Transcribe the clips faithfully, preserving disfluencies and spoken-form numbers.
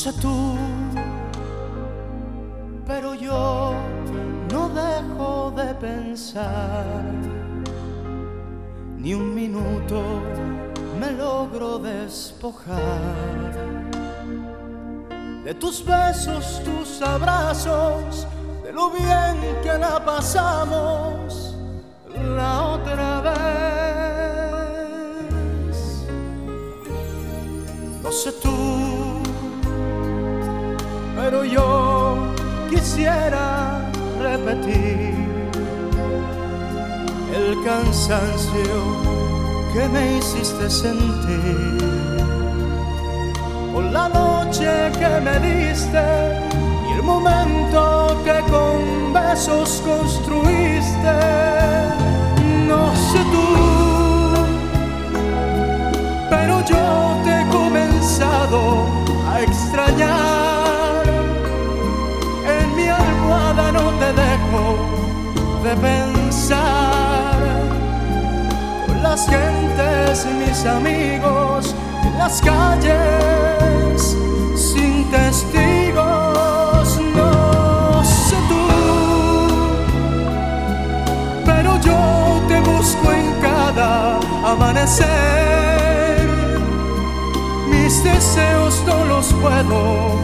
sé tú, pero yo no dejo de pensar. Ni un minuto me logro despojar de tus besos, tus abrazos, de lo bien que la pasamos la otra vez. No sé tú, pero yo quisiera repetir el cansancio que me hiciste sentir, por la noche que me diste y el momento que con besos construiste. No sé tú, pero yo te he comenzado a extrañar. En mi almohada no te dejo de pensar, con las gentes, mis amigos, en las calles, sin testigos. No sé tú, pero yo te busco en cada amanecer. Mis deseos no los puedo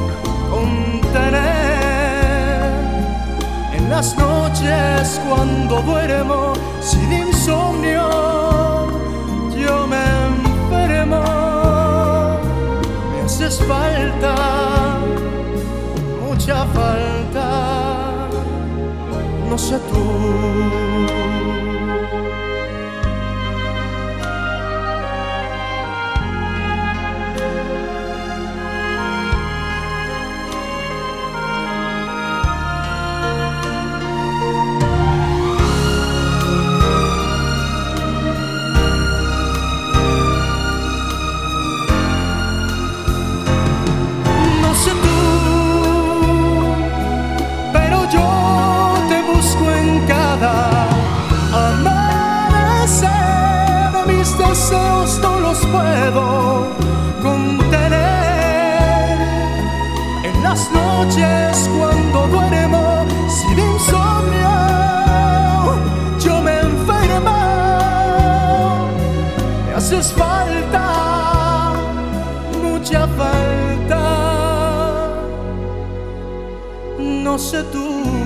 contener. En las noches cuando duermo sin insomnio, yo me enfermo. Me haces falta, mucha falta. No sé tú. Deseos no los puedo contener. En las noches cuando duermo sin insomnio, yo me enfermo. Me haces falta, mucha falta. No sé tú.